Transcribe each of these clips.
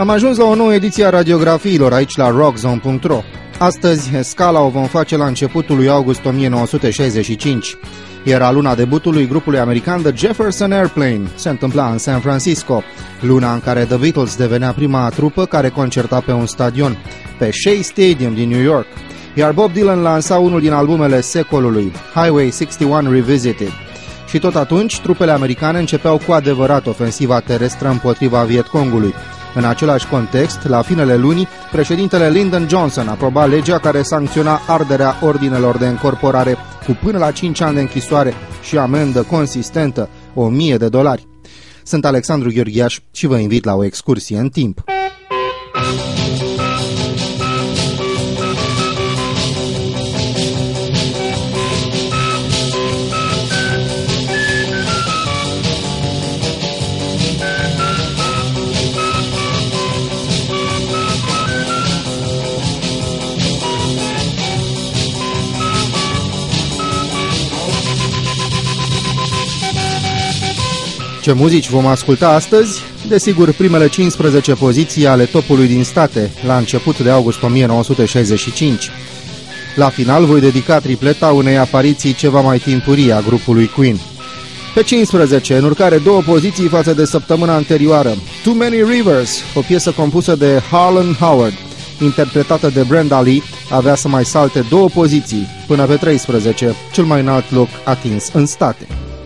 Am ajuns la o nouă ediție a radiografiilor aici la rockzone.ro. Astăzi, Scala o vom face la începutul lui august 1965. Era luna debutului grupului american The Jefferson Airplane. Se întâmpla în San Francisco, luna în care The Beatles devenea prima trupă care concerta pe un stadion, pe Shea Stadium din New York. Iar Bob Dylan lansa unul din albumele secolului, Highway 61 Revisited. Și tot atunci, trupele americane începeau cu adevărat ofensiva terestră împotriva Vietcongului. În același context, la finele lunii, președintele Lyndon Johnson aproba legea care sancționa arderea ordinelor de încorporare cu până la 5 ani de închisoare și amendă consistentă, $1.000. Sunt Alexandru Gheorghiaș și vă invit la o excursie în timp. Ce muzici vom asculta astăzi? Desigur, primele 15 poziții ale topului din state, la început de august 1965. La final voi dedica tripleta unei apariții ceva mai timpurii a grupului Queen. Pe 15, în urcare 2 poziții față de săptămâna anterioară, Too Many Rivers, o piesă compusă de Harlan Howard, interpretată de Brenda Lee, avea să mai salte 2 poziții, până pe 13, cel mai înalt loc atins în state.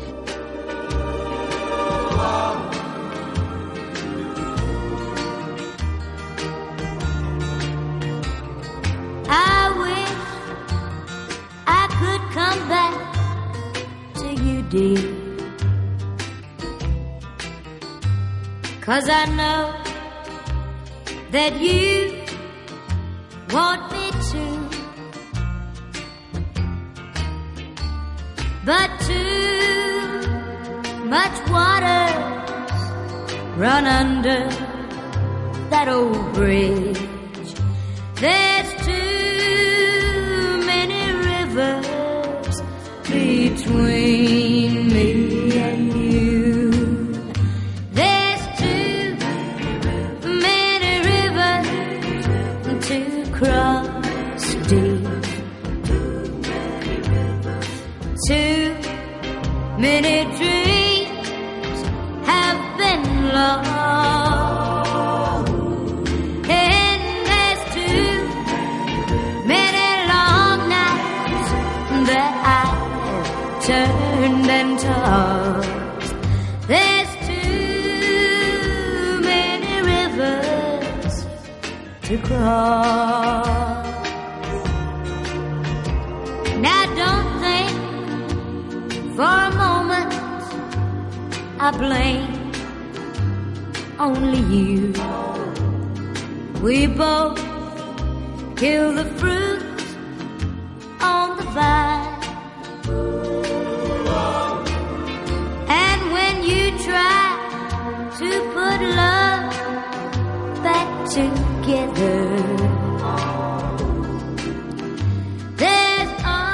Cause I know that you want me to, but too much water's run under that old bridge. There's too many rivers between me and you. Cross deep. Too many dreams have been lost, and there's too many long nights that I've turned and tossed. There's too many rivers to cross. Now don't think for a moment I blame only you. We both kill the fruit on the vine, and when you try to put love back together, there's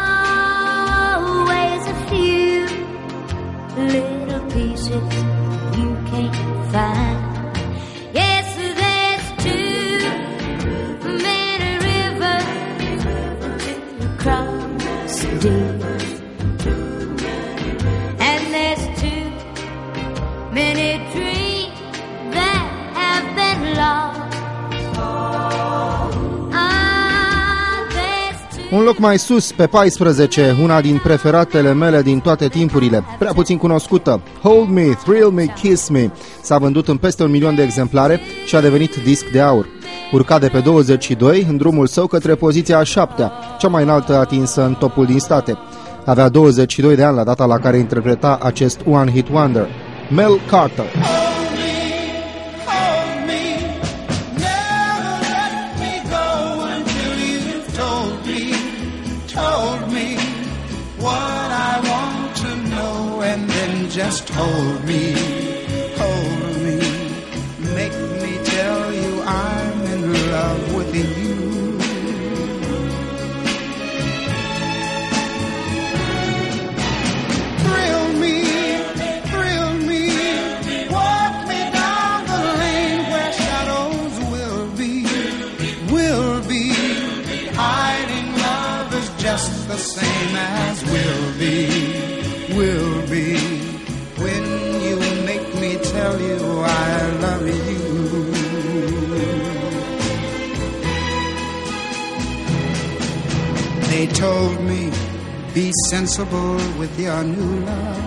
always a few little pieces you can't find. Yes, there's too many rivers to cross deep, and there's too many dreams that have been lost. Un loc mai sus, pe 14, una din preferatele mele din toate timpurile, prea puțin cunoscută, Hold Me, Thrill Me, Kiss Me, s-a vândut în peste 1 milion de exemplare și a devenit disc de aur. Urca de pe 22 în drumul său către poziția a 7-a, cea mai înaltă atinsă în topul din state. Avea 22 de ani la data la care interpreta acest One Hit Wonder, Mel Carter. Just hold me, make me tell you I'm in love with you. Thrill me, walk me down the lane where shadows same as will be. When you make me tell you I love you. They told me, be sensible with your new love.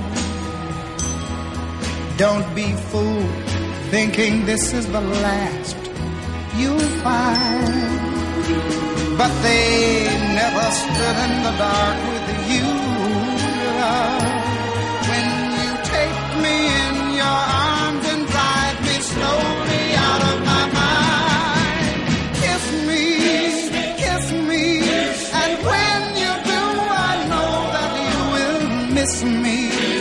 Don't be fooled thinking this is the last you'll find. But they never stood in the dark with you, love. When you take me in your arms and drive me slowly out of my mind. Kiss me, and when you do, I know that you will miss me.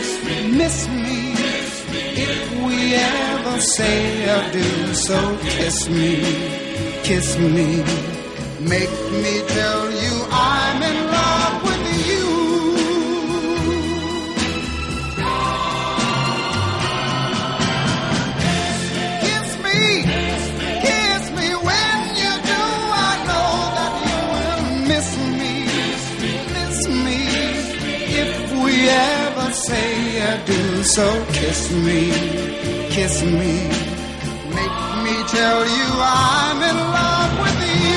If we ever say adieu, so kiss me. Make me tell you I'm in love with you. Kiss me when you do. I know that you will miss me. If we ever say adieu, so kiss me. Make me tell you I'm in love with you.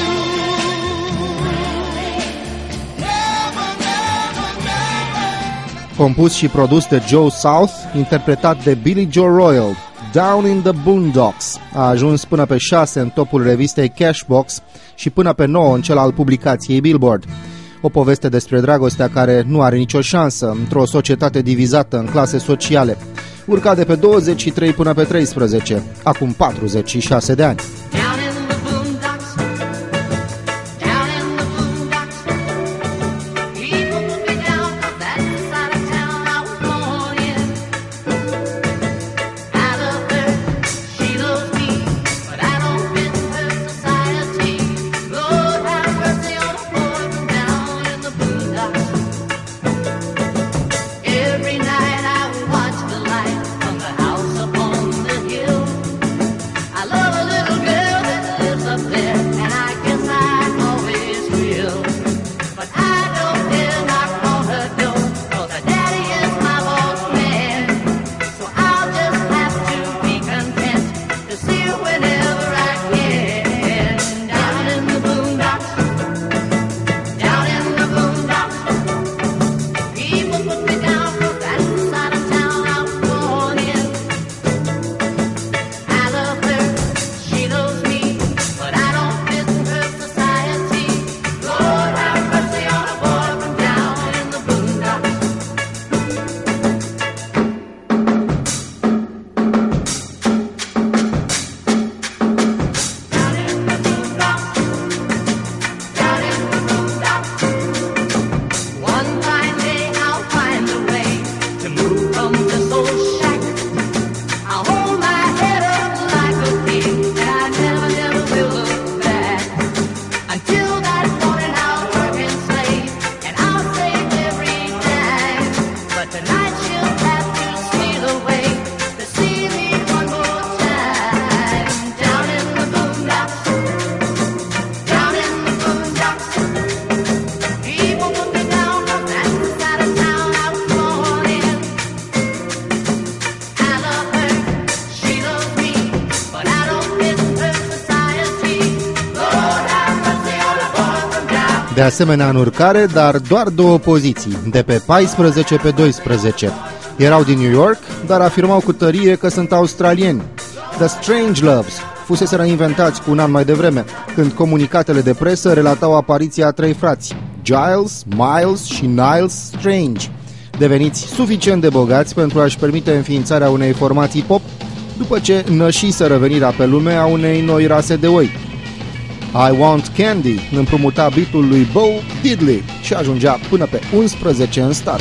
Compus și produs de Joe South, interpretat de Billy Joe Royal, Down in the Boondocks a ajuns până pe 6 în topul revistei Cashbox și până pe 9 în cel al publicației Billboard. O poveste despre dragostea care nu are nicio șansă într-o societate divizată în clase sociale. Urca de pe 23 până pe 13, acum 46 de ani. De asemenea în urcare, dar doar 2 poziții, de pe 14 pe 12. Erau din New York, dar afirmau cu tărie că sunt australieni. The Strangeloves fuseseră inventați cu un an mai devreme, când comunicatele de presă relatau apariția a 3 frați, Giles, Miles și Niles Strange, deveniți suficient de bogați pentru a-și permite înființarea unei formații pop, după ce nășiseră venirea pe lume a unei noi rase de oi. I Want Candy împrumuta beat-ul lui Bo Diddley și ajungea până pe 11 în start.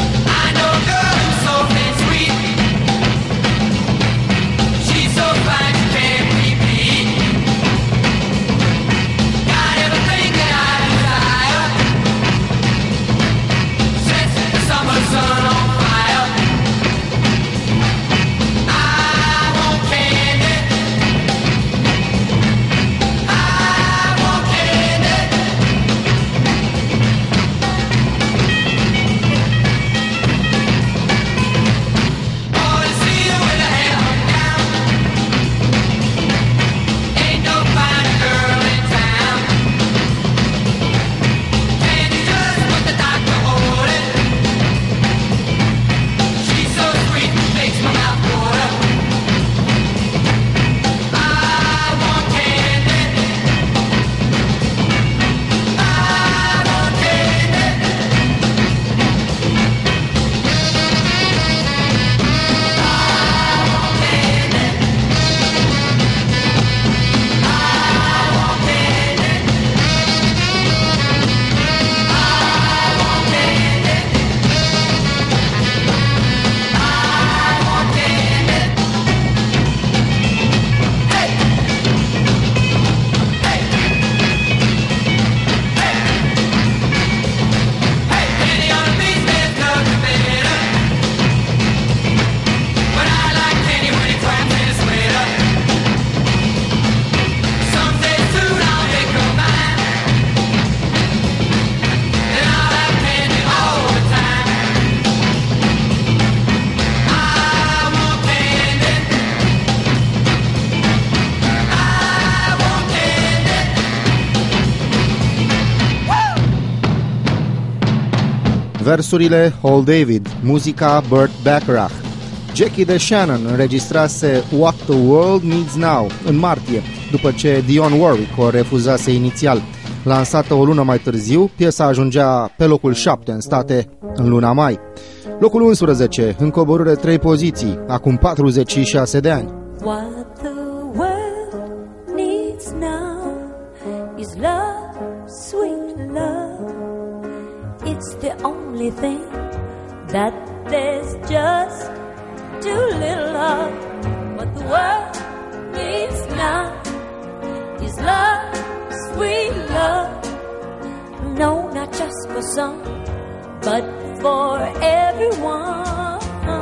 versurile Hall David, muzica Burt Bacharach. Jackie DeShannon înregistrase What the World Needs Now în martie, după ce Dionne Warwick o refuzase inițial. Lansată o lună mai târziu, piesa ajungea pe locul 7 în state în luna mai. Locul 11, în coborâre 3 poziții, acum 46 de ani. What the world needs now is love, sweet love. It's the only thing that there's just too little of. What the world needs now is love, sweet love. No, not just for some, but for everyone.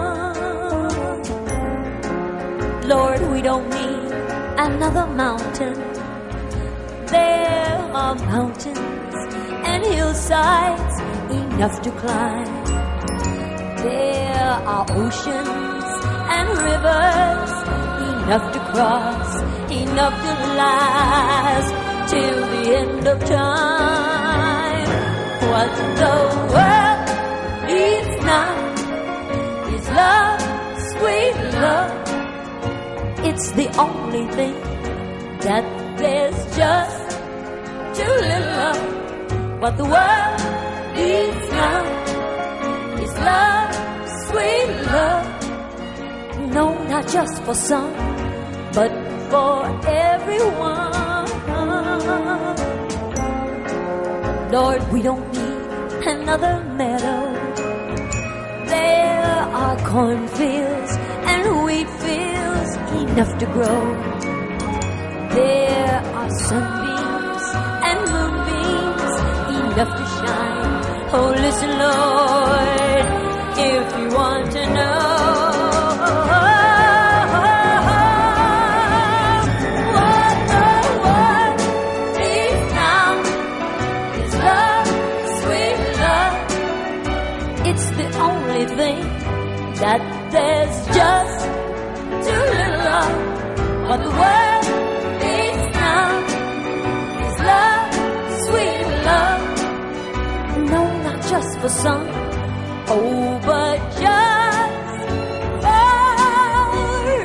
Lord, we don't need another mountain. There are mountains and hillsides enough to climb. There are oceans and rivers enough to cross, enough to last till the end of time. What the world needs now is love, sweet love. It's the only thing that there's just too little of. What the world needs now is love, sweet love. No, not just for some, but for everyone. Lord, we don't need another meadow. There are cornfields and wheat fields enough to grow. There are sunbeams and moonbeams enough to shine. Oh, listen, Lord, if you want to know. What the world needs now is love, sweet love. It's the only thing that there's just too little of. What the world needs now is love, sweet love. No, not just for some, oh, but just for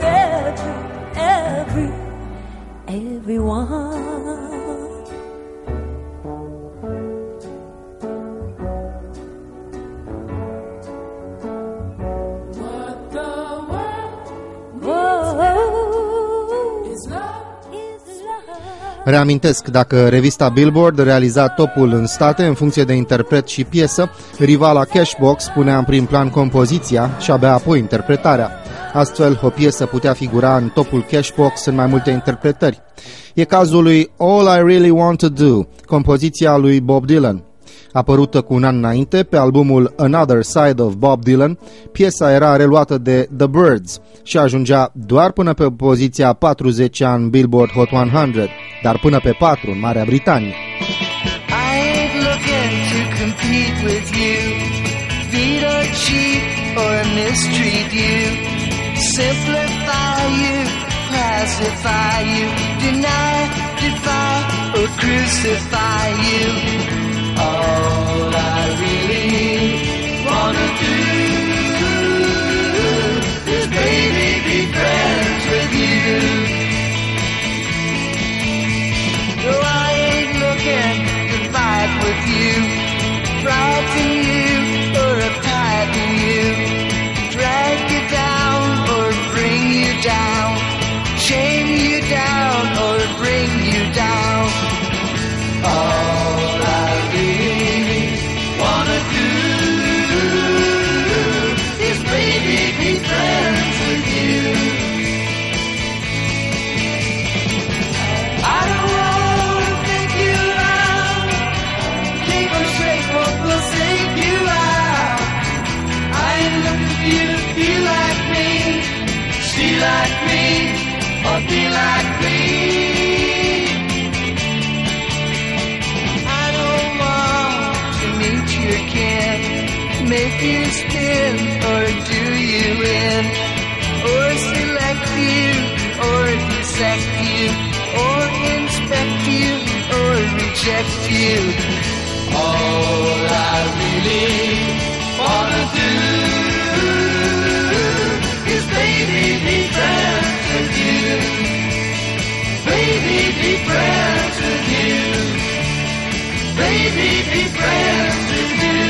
everyone. Reamintesc, dacă revista Billboard realiza topul în state în funcție de interpret și piesă, rivala Cashbox punea în prim plan compoziția și abia apoi interpretarea. Astfel, o piesă putea figura în topul Cashbox în mai multe interpretări. E cazul lui All I Really Want to Do, compoziția lui Bob Dylan. Apărută cu un an înainte pe albumul Another Side of Bob Dylan, piesa era reluată de The Byrds și ajungea doar până pe poziția 40-a în Billboard Hot 100, dar până pe 4 în Marea Britanie. I ain't looking to compete with you, beat or cheat or mistreat you, simplify you, classify you, deny, defy or crucify you. All I really wanna do is baby be friends with you. No, I ain't looking to fight with you, frighten you or uptighten you, drag you down or bring you down, chain you down or bring you down. All I really wanna do is baby be friends with you. I don't wanna think you out, keep on straight, what will save you out. I ain't looking for you to feel like me, see like me, or be like me. Make you spin or do you in, or select you or dissect you, or inspect you or reject you. All I really be friends with you.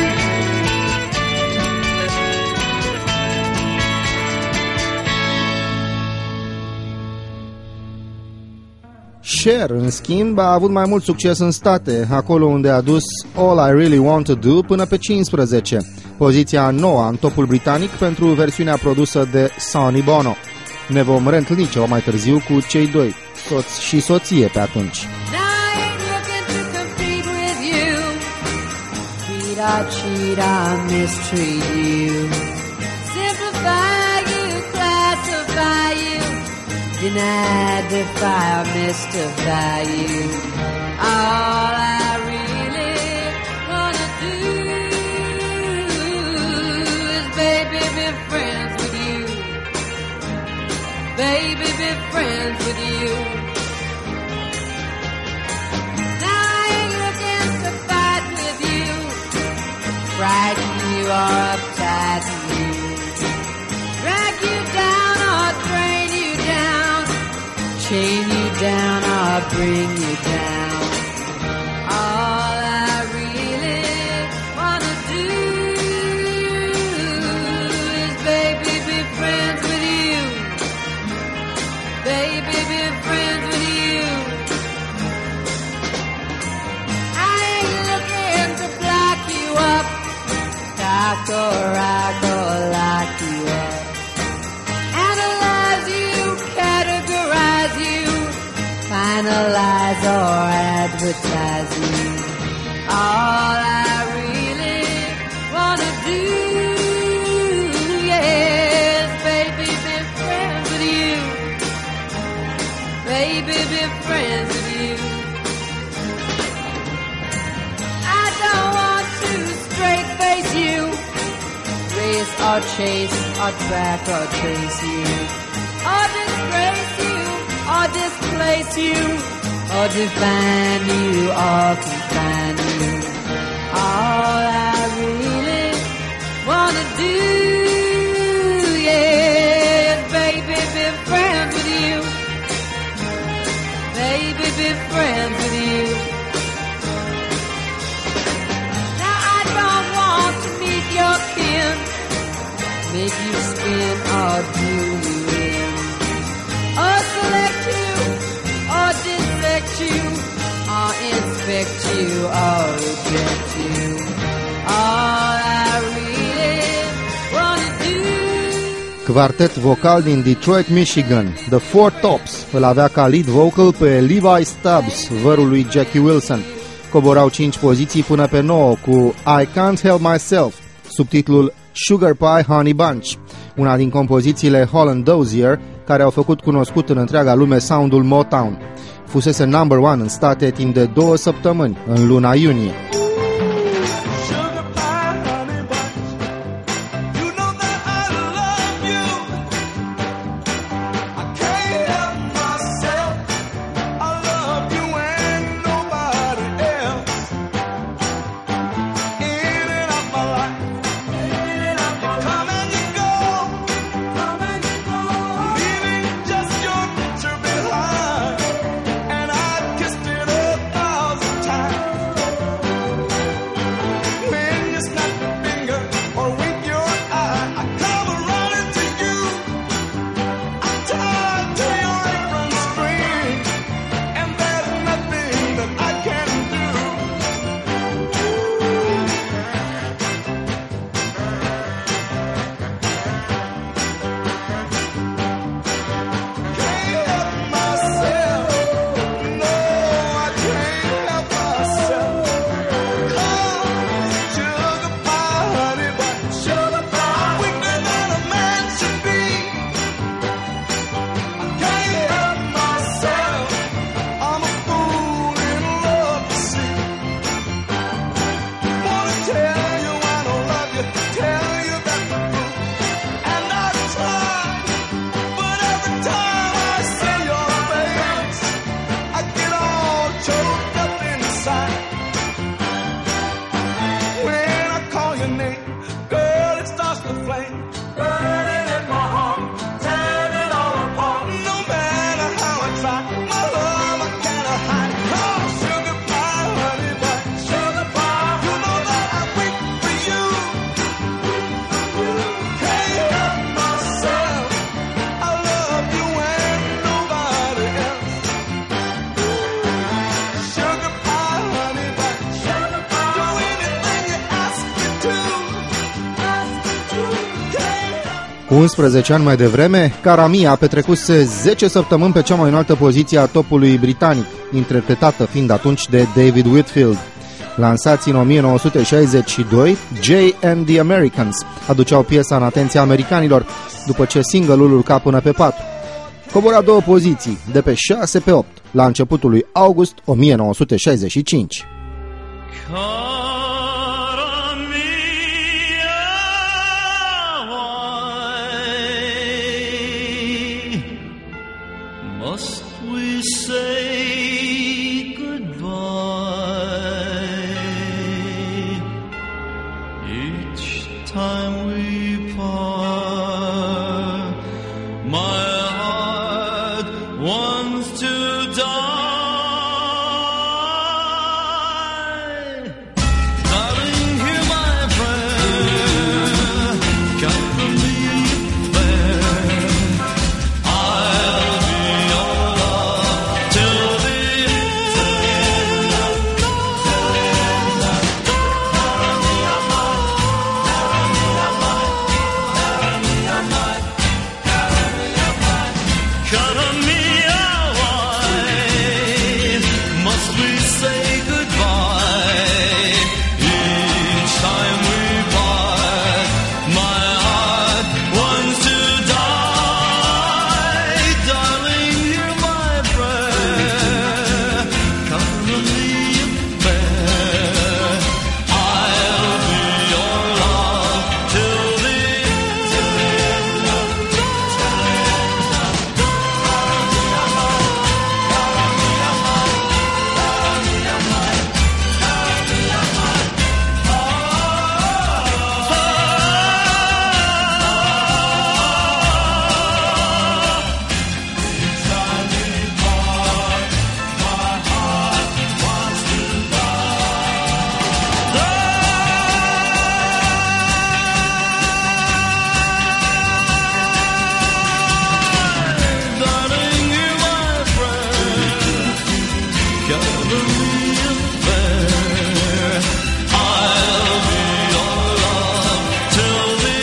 Cher, în schimb, a avut mai mult succes în state, acolo unde a dus All I Really Want to Do până pe 15, poziția 9 în topul britanic pentru versiunea produsă de Sonny Bono. Ne vom reîntâlni ceva mai târziu cu cei doi, soț și soție pe atunci. Cheat, I mistreat you. Simplify you, classify you. Deny, defy, or mystify you. All I really wanna do is, baby, be friends with you. Baby, be friends with you. Frighten you or uptight you, drag you down or drain you down, chain you down or bring you down. All I really wanna do is, baby, be friends with you. Baby, be friends with you. I ain't looking to block you up, rock or lock you up, analyze you, categorize you, finalize or advertise you. All I really wanna do, yes, baby, be friends with you. Baby, be friends with you. I don't want to straight face you, race or chase or track or trace you, or disgrace you or displace you, or define you or confine you. All I really wanna do, yes, baby, be friends with you. Baby, be friends with you. Your kin, make you spin or do you in, or select you, or dissect you, or inspect you, or reject you. All I really wanna do. Quartet vocal din Detroit, Michigan, The Four Tops, îl avea ca lead vocal pe Levi Stubbs, vărul lui Jackie Wilson. Coborau 5 poziții până pe 9 cu I Can't Help Myself, subtitlul Sugar Pie Honey Bunch, una din compozițiile Holland Dozier, care au făcut cunoscut în întreaga lume soundul Motown. Fusese number 1 în state timp de 2 săptămâni, în luna iunie. Cu 11 ani mai devreme, Cara Mia petrecuse 10 săptămâni pe cea mai înaltă poziție a topului britanic, interpretată fiind atunci de David Whitfield. Lansați în 1962, Jay and the Americans aduceau piesa în atenția americanilor, după ce single-ul urca până pe 4. Cobora 2 poziții, de pe 6 pe 8, la începutul lui august 1965. Must we say goodbye each time we part? My heart wants to die. Darling, hear my prayer. Count on me fair. I'll be your love till the end. Count on me, our wife. Must we say goodbye each time we part? My heart wants to die. Darling, hear my prayer. Count on me fair. I'll be your love till the darling, hear my prayer. Count on me fair. I'll be your love till the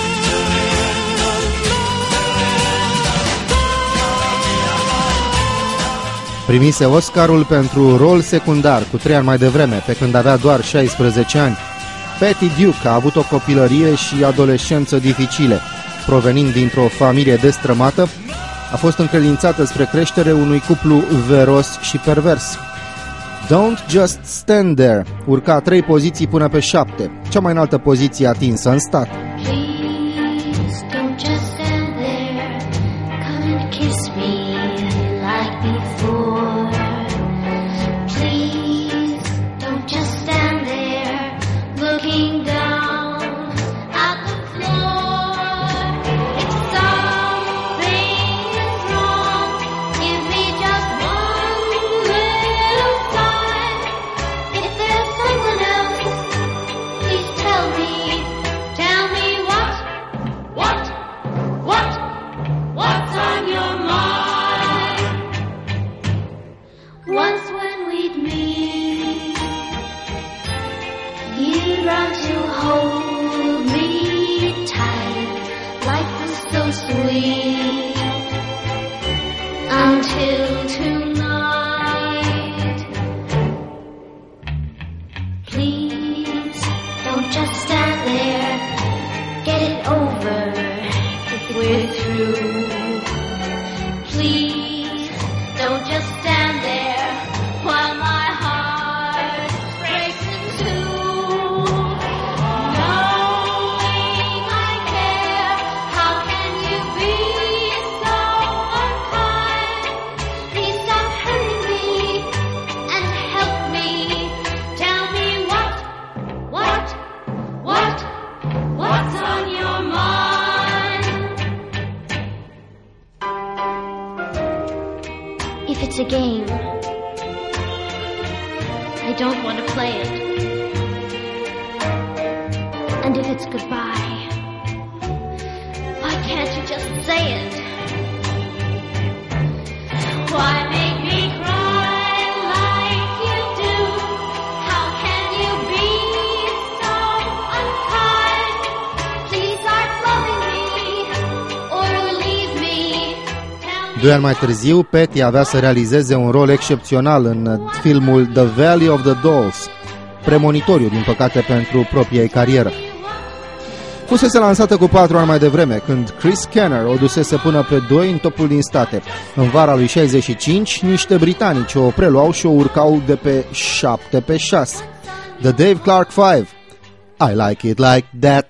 Primise Oscarul pentru rol secundar cu 3 ani mai devreme, pe când avea doar 16 ani. Patty Duke a avut o copilărie și adolescență dificile. Provenind dintr-o familie destrămată, a fost încredințată spre creștere unui cuplu veros și pervers. Don't Just Stand There urca 3 poziții până pe 7, cea mai înaltă poziție atinsă în stat. Please don't just stand there. Come and kiss me like before. Please don't just stand there looking down at the floor. If something is wrong, give me just one little sign. If there's someone else, please tell me what's on your mind? Once when we'd meet, you'd run to hold me tight. Life was so sweet until tonight. Please don't just stand there. Get it over if we're through. Please don't just stand there while my heart breaks in two. Knowing I care, how can you be so unkind? Please stop hurting me and help me. Tell me what's on your mind? If it's a game, I don't want to play it. And if it's goodbye, why can't you just say it? Why make me cry like you do? How can you be so unkind? Please start loving me 2 ani mai târziu, Petty avea să realizeze un rol excepțional în filmul The Valley of the Dolls, premonitoriu, din păcate, pentru propria ei carieră. Fusese lansată cu 4 ani mai devreme, când Chris Kenner o dusese până pe 2 în topul din state. În vara lui 65, niște britanici o preluau și o urcau de pe 7 pe 6. The Dave Clark 5. I like it like that.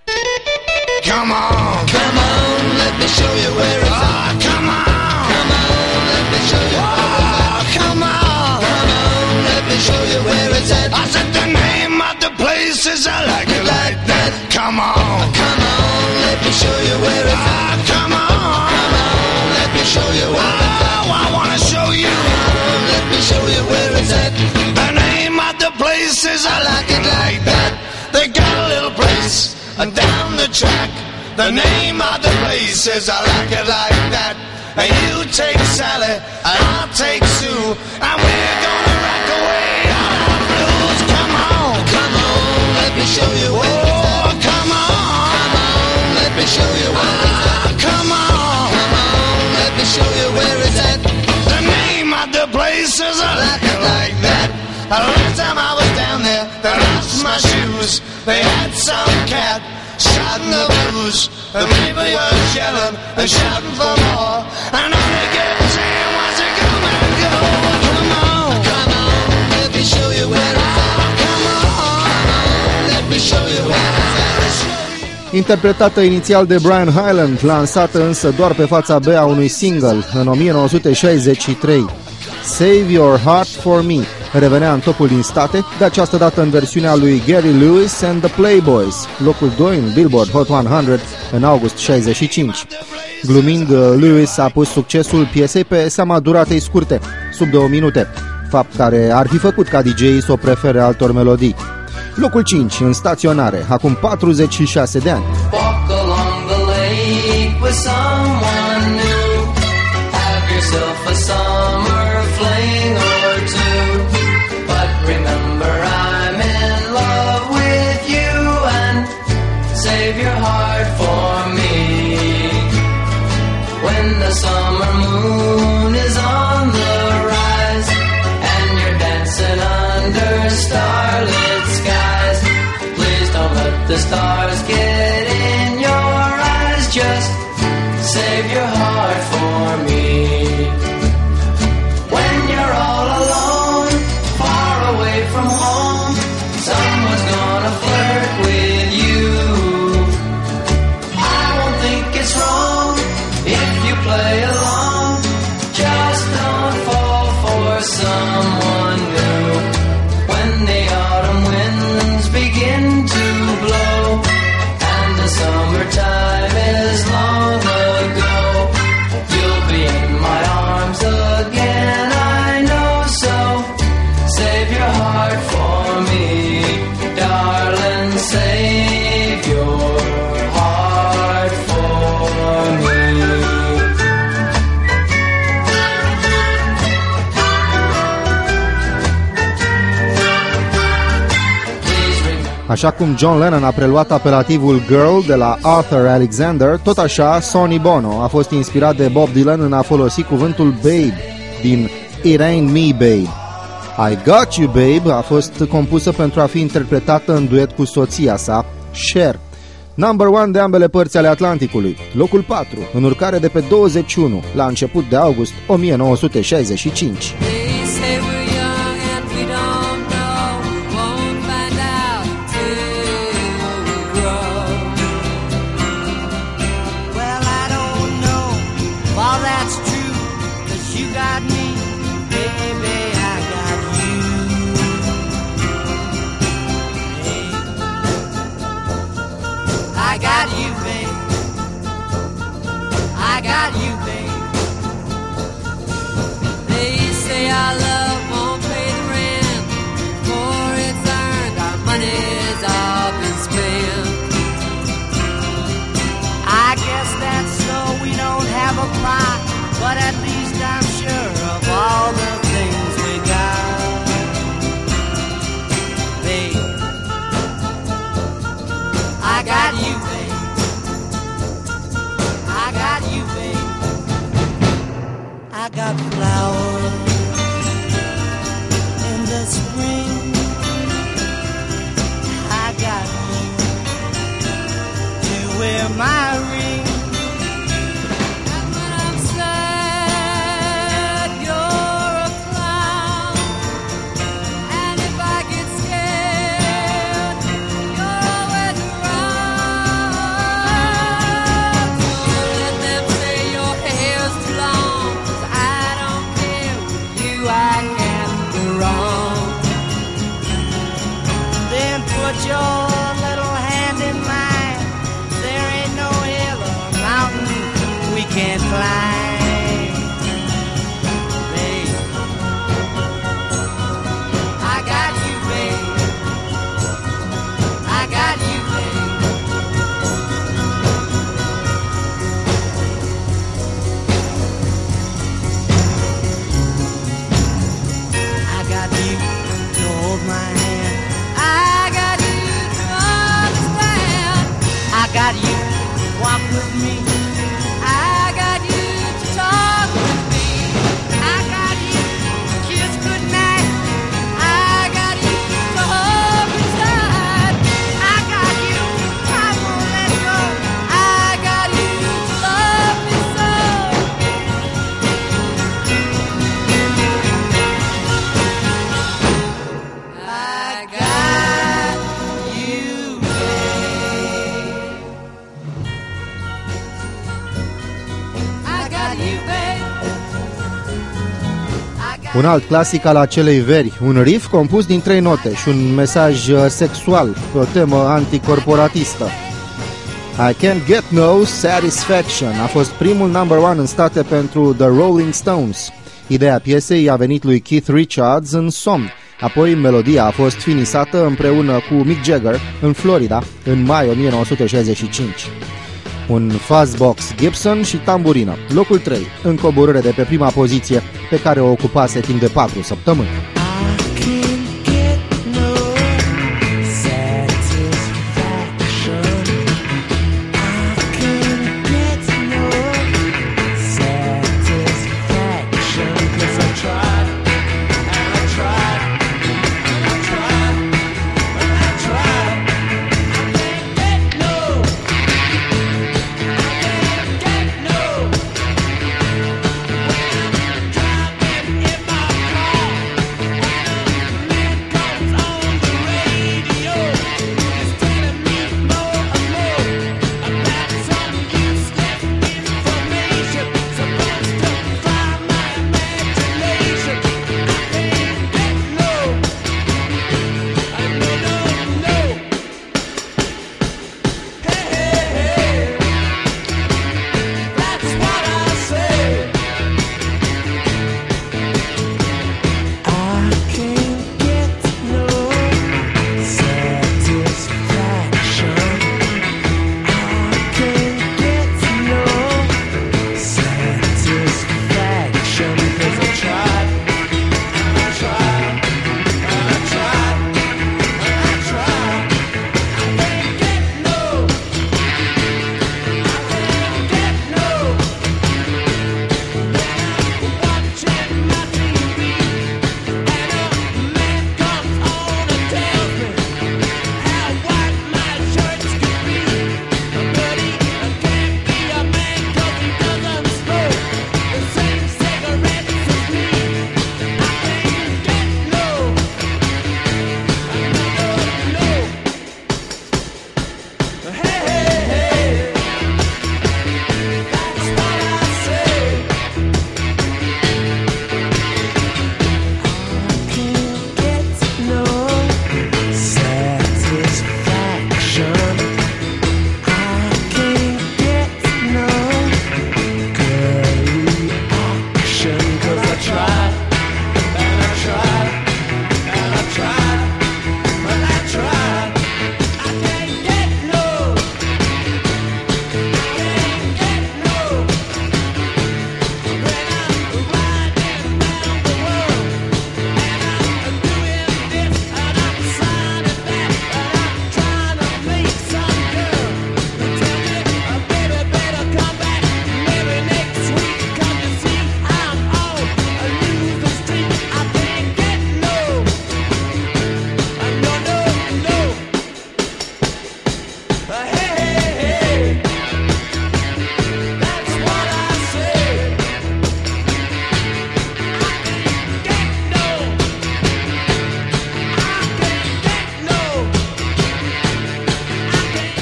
Come on, let me show you where it's at. Come on, let me show you. Come on, let me show you where it's at. I said the name of the place is I like it like that. Come on, let me show you where it's at. Come on, let me show you where it's at. Oh, I wanna show you. Let me show you where it's at. The name of the place is I like it like that. They got a little place down the track. The name of the place is I like it like that. And you take Sally, and I'll take Sue, and we're gonna rock away all our blues. Come on, let me show you where it's at. Come on, let me show you where it's at. Come on, let me show you where it's at. The name of the place is I like it like that. Last time I was down there, they lost my shoes. They had some cat shouting the blues. The people were yelling and shouting for more. And all they kept saying was to come and go. Come on, let me show you where it's at. Come on, let me show you where it's at. Interpretată inițial de Brian Hyland, lansată însă doar pe fața B a unui single în 1963. Save Your Heart For Me revenea în topul din state, de această dată în versiunea lui Gary Lewis and the Playboys, locul 2 în Billboard Hot 100 în august 65. Glumind, Lewis a pus succesul piesei pe seama duratei scurte, sub 2 minute, fapt care ar fi făcut ca DJ-ii să o prefere altor melodii. Locul 5 în staționare, acum 46 de ani. Walk along the lake with someone new. Have yourself a summer fling or two. But remember I'm in love with you, and save your heart for me. When the summer moon is on the rise and you're dancing under starlit skies, please don't let the stars get in your eyes. Just save your heart for me. When you're all alone, far away from home, someone's gonna flirt with you. I won't think it's wrong if you play along. Just don't fall for someone new. When the autumn winds begin to blow and the summertime is long ago, you'll be in my arms again, I know. So save your heart for me, darling, save your heart for me. Așa cum John Lennon a preluat apelativul Girl de la Arthur Alexander, tot așa Sonny Bono a fost inspirat de Bob Dylan în a folosi cuvântul babe din It Ain't Me Babe. I Got You Babe a fost compusă pentru a fi interpretată în duet cu soția sa, Cher. Number 1 de ambele părți ale Atlanticului, locul 4, în urcare de pe 21, la început de august 1965. I of my ring. And when I'm sad, you're a clown. And if I get scared, you're always around. So let them say your hair's too long, 'cause I don't care. With you I can't go wrong. Then put your little hand in mine. There ain't no hill or mountain we can't climb. Babe, I got you, babe. I got you, babe. I got you to hold my hand. I got you to understand. I got you to walk with me. I got you to talk with me. I got you to kiss goodnight. I got you to hold me tight. I got you, come on, let's go. I got you to love me so. I got you, babe. I got you, babe. Un alt clasic al acelei veri, un riff compus din 3 note și un mesaj sexual pe o temă anticorporatistă. I Can't Get No Satisfaction a fost primul number one în state pentru The Rolling Stones. Ideea piesei a venit lui Keith Richards în somn, apoi melodia a fost finisată împreună cu Mick Jagger în Florida în mai 1965. Un fuzzbox Gibson și tamburină, locul 3, în coborâre de pe prima poziție pe care o ocupase timp de 4 săptămâni. I can't get no satisfaction. I can't get no satisfaction. 'Cause I tried, and I tried, and I tried, and I tried. I can't get no. I can't get no. When I'm driving in my car.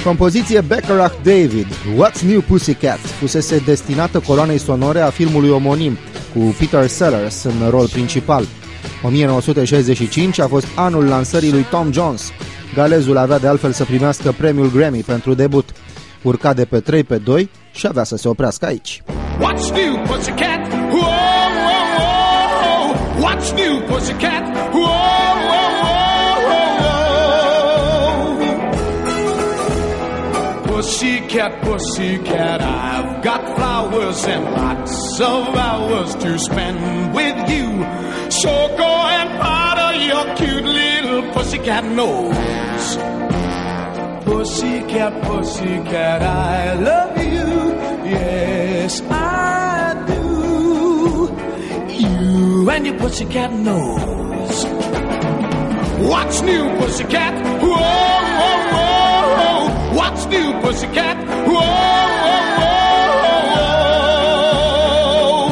Compoziție Bacharach David, What's New Pussycat, fusese destinată coloanei sonore a filmului omonim, cu Peter Sellers în rol principal. 1965 a fost anul lansării lui Tom Jones. Galezul avea de altfel să primească premiul Grammy pentru debut. Urca de pe 3 pe 2 și avea să se oprească aici. What's new, pussycat? Whoa, whoa, whoa. What's new, pussycat? Whoa, whoa, whoa, whoa. Pussycat, pussycat, I've got flowers and lots of hours to spend with you. So go and powder your cute little pussycat nose. Pussycat, pussycat, I love you. Yes, I do. You and your pussycat nose. What's new, pussycat? Whoa, whoa, whoa. What's new, pussycat? Whoa, whoa, whoa.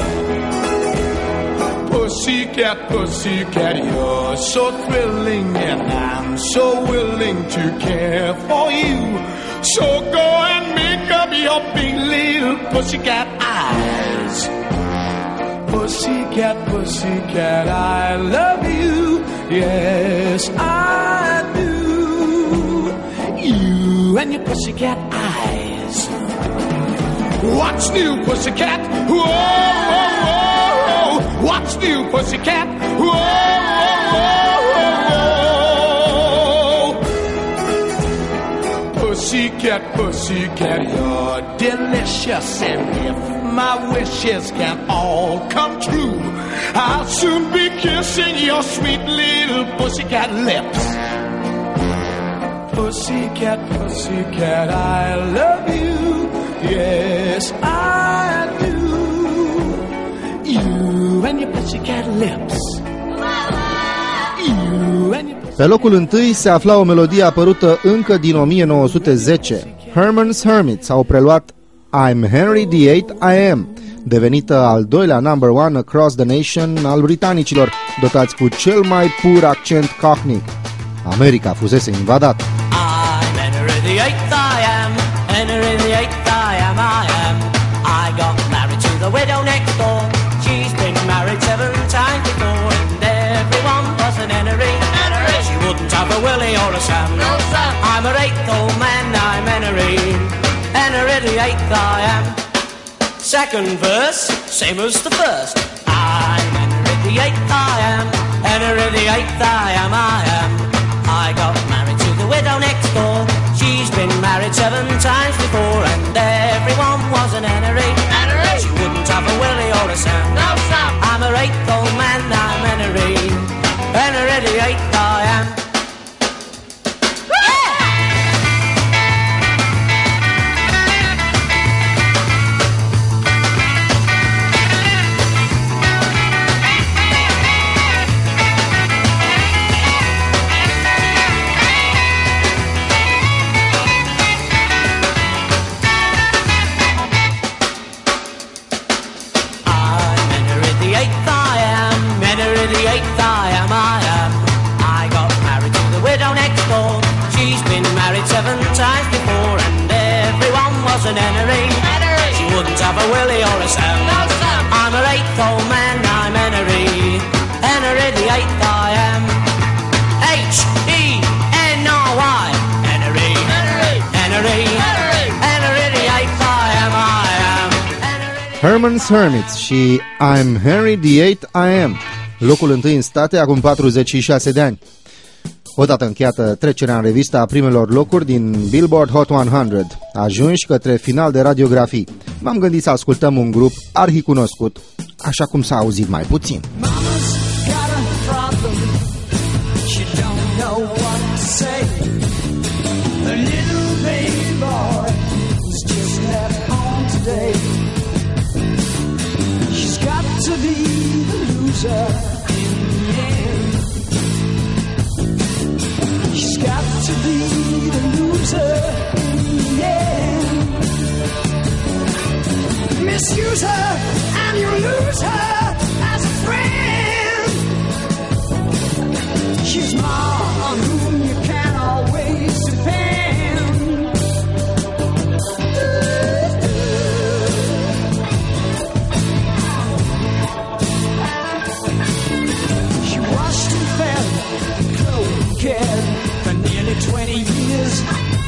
Pussycat, pussycat, you're so thrilling and I'm so willing to care for you. So go and make up your big little pussycat eyes. Pussycat, pussycat, I love you. Yes, I do. You and your pussycat eyes. What's new, pussycat? Whoa, whoa, whoa. What's new, pussycat? Whoa, whoa, whoa. Pussycat, pussycat, you're delicious, and if my wishes can all come true, I'll soon be kissing your sweet little pussycat lips. Pussycat, pussycat, I love you. Yes, I do. You and your pussycat lips. You and your... Pe locul întâi se afla o melodie apărută încă din 1910. Herman's Hermits au preluat I'm Henry VIII I Am, devenită al doilea number one across the nation al britanicilor, dotați cu cel mai pur accent cockney. America fusese invadată. I'm Henry VIII I am, Henry VIII I am, I am. I got married to the widow next door. She's been married 7 times before, and everyone was an Henry. She wouldn't have a Willie or a Sam. No, Sam. I'm her 8th old man, I'm Henry. Henry VIII I am. Second verse, same as the first. I'm Henry VIII I am, Henry VIII I am, I am. I got married to the widow next door. She's been married 7 times before, and everyone was an Henry. She wouldn't have a Willie or a Sam. No, Sam. I'm her 8th old man, I'm Henry. Henry VIII I am. An Henry. She wouldn't have a Willie or a Sam. No, Sam. I'm her 8th old man, I'm Henry. Henry VIII I am. H-E-N-R-Y. Henry. Henry. Henry. Henry VIII I am, I am. Herman's Hermits și I'm Henry VIII I Am, locul întâi în state acum 46 de ani. Odată încheiată trecerea în revistă a primelor locuri din Billboard Hot 100, ajunși către final de radiografii, m-am gândit să ascultăm un grup arhicunoscut, așa cum s-a auzit mai puțin. She's got to be the loser in the end. Misuse her and you lose her as a friend. She's more on whom you can always depend. kid for nearly 20 years.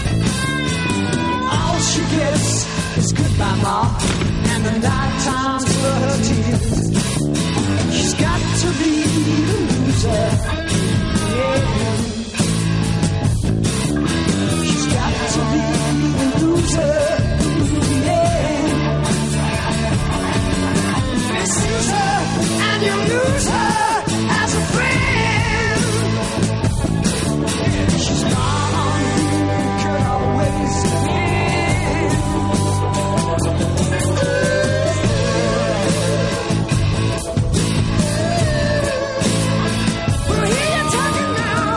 All she gets is goodbye, Ma, and the night times for her tears. She's got to be the loser, yeah. She's got to be the loser, yeah. Misuse her and you lose her as a friend. She's gone, you could always depend. Well, here you're talking now.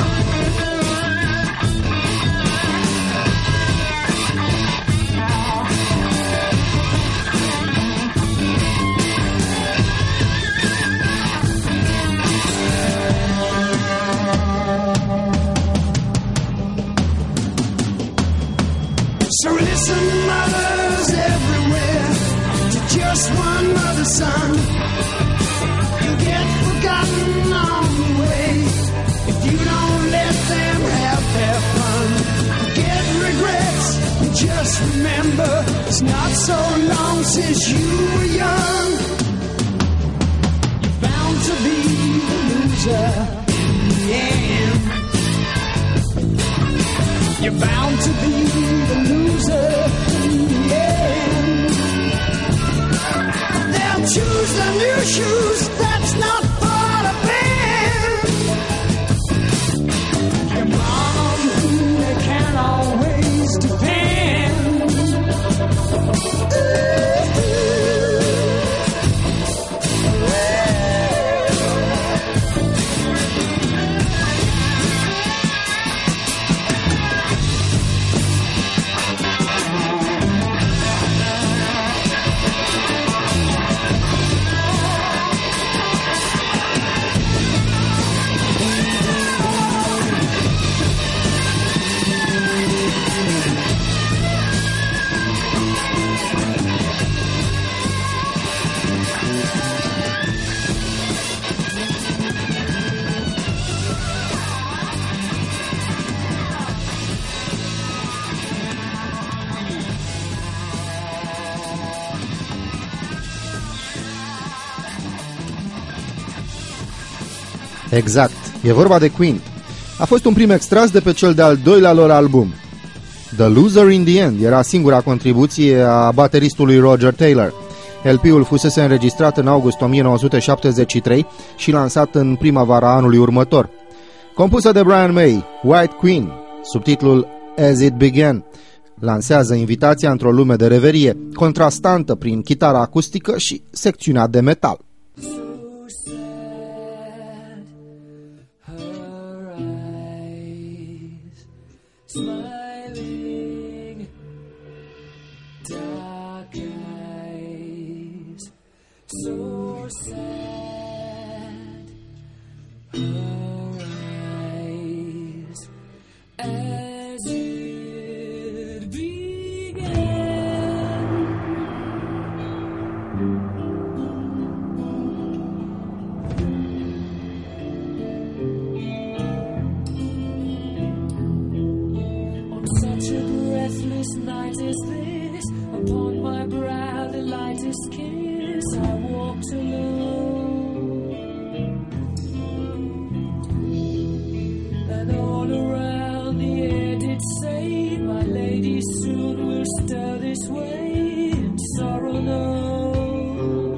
So listen, mothers everywhere, to just one mother's son. You'll get forgotten on the way if you don't let them have their fun. Get regrets, and just remember it's not so long since you were young. You're bound to be the loser, yeah. You're bound to be the loser, yeah. They'll choose the new shoes, that's not for the band. Your mom, they can't always depend. Exact, e vorba de Queen. A fost un prim extras de pe cel de-al doilea lor album. The Loser in the End era singura contribuție a bateristului Roger Taylor. LP-ul fusese înregistrat în august 1973 și lansat în primăvara anului următor. Compusă de Brian May, White Queen, subtitlul As It Began, lansează invitația într-o lume de reverie, contrastantă prin chitara acustică și secțiunea de metal. Smiling, dark eyes, so sad. Her eyes, as it began. Such a breathless night as this, upon my brow the lightest kiss, I walked alone, and all around the air did say, my lady soon will stir this way, and sorrow known.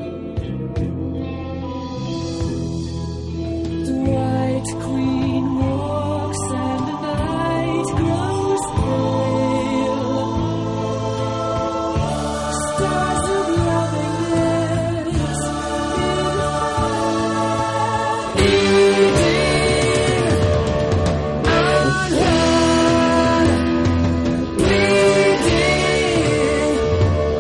The White Queen walks and the night grows pale. Stars of lovingness bleeding on her, bleeding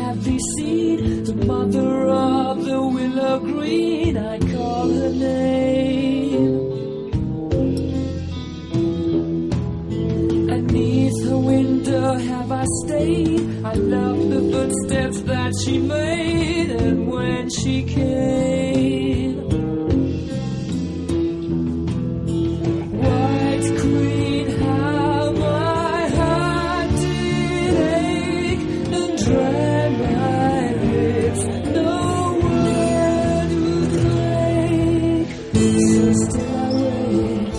have thee seen the mother of the willow green? I call her name. And 'neath her window have I stayed. I love the footsteps that she made, and when she came, white queen, how my heart did ache and dry my lips, no word would break. So still I wait.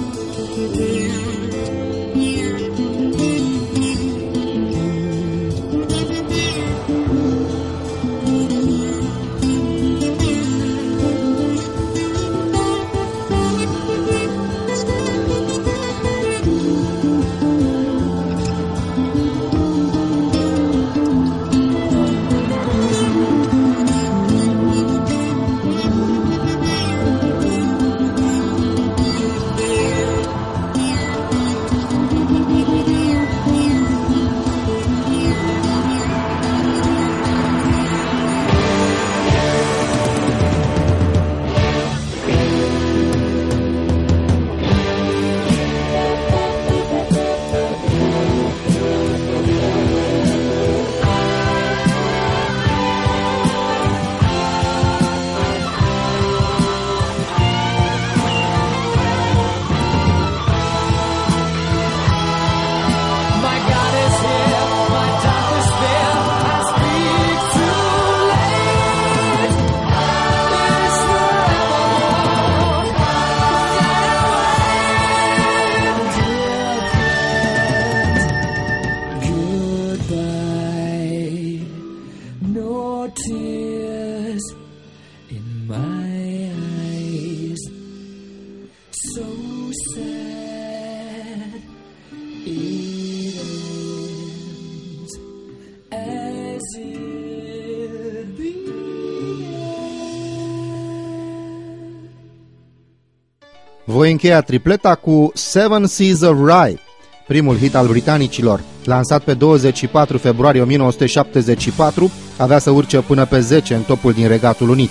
Voi încheia tripleta cu Seven Seas of Rye, primul hit al britanicilor. Lansat pe 24 februarie 1974, avea să urce până pe 10 în topul din Regatul Unit.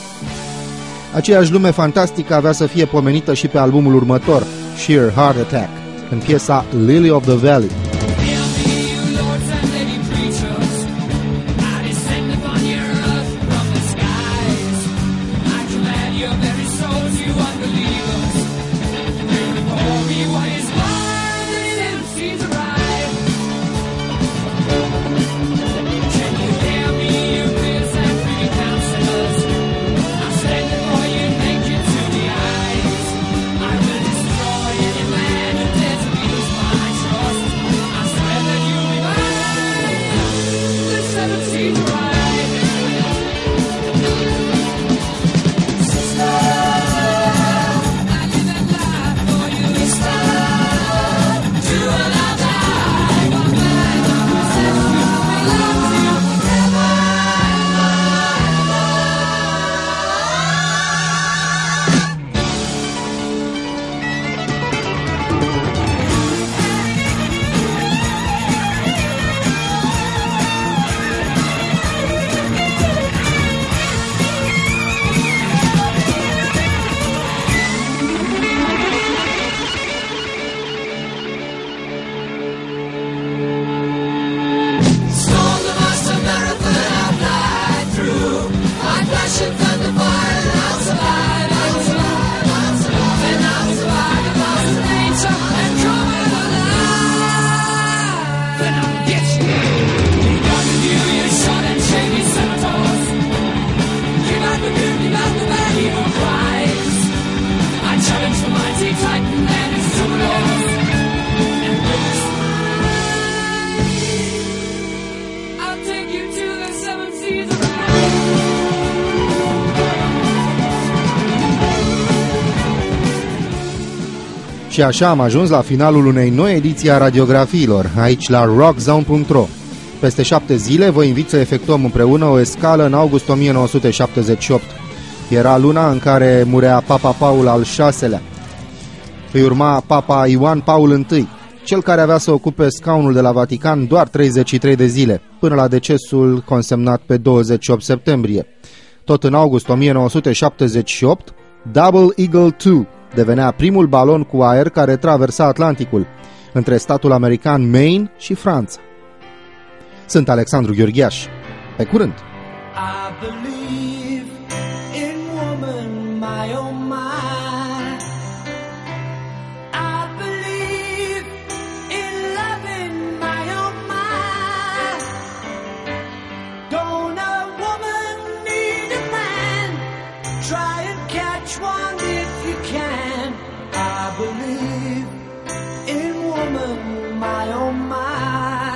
Aceeași lume fantastică avea să fie pomenită și pe albumul următor, Sheer Heart Attack, în piesa Lily of the Valley. Și așa am ajuns la finalul unei noi ediții a radiografiilor, aici la rockzone.ro. Peste 7 zile vă invit să efectuăm împreună o escală în august 1978. Era luna în care murea Papa Paul al VI-lea. Îi urma Papa Ioan Paul I. cel care avea să ocupe scaunul de la Vatican doar 33 de zile, până la decesul consemnat pe 28 septembrie. Tot în august 1978, Double Eagle 2 devenea primul balon cu aer care traversa Atlanticul, între statul american Maine și Franța. Sunt Alexandru Gheorghiaș. Pe curând! I believe in woman, my oh my. I believe in loving, my oh my. Don't a woman need a man? Try and catch one if you can. I believe in woman, my oh my.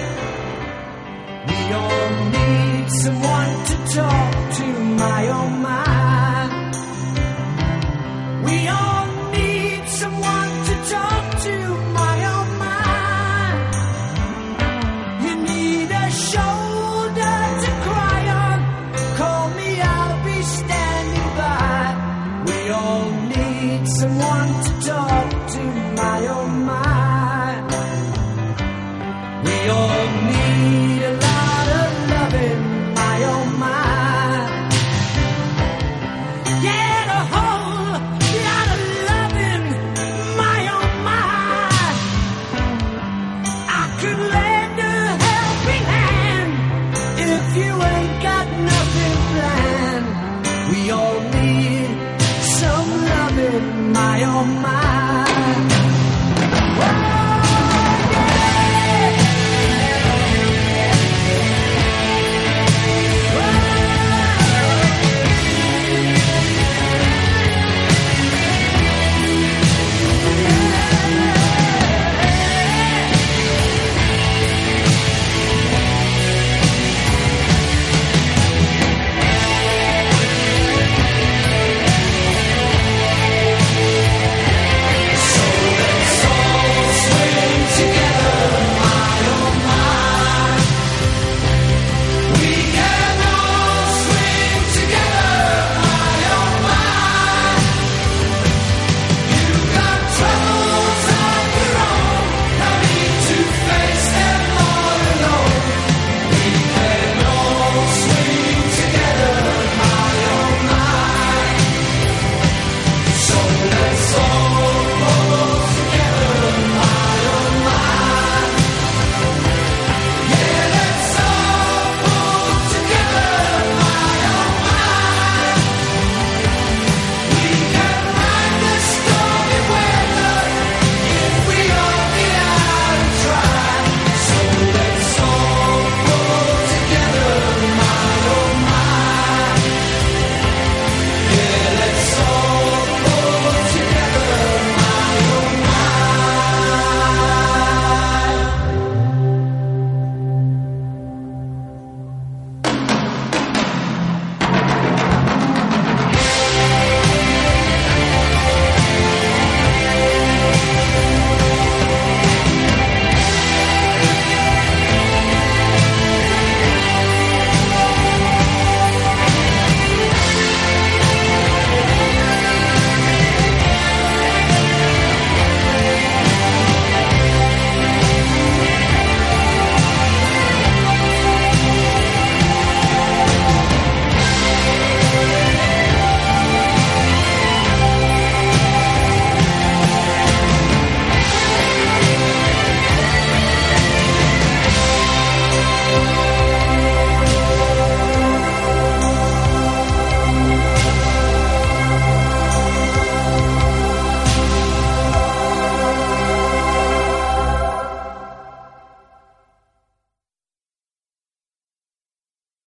We all need someone to talk to, my oh my. We all need someone to talk to, my oh my. You need a shoulder to cry on. Call me, I'll be standing by. We all need someone to talk to, my oh my. We all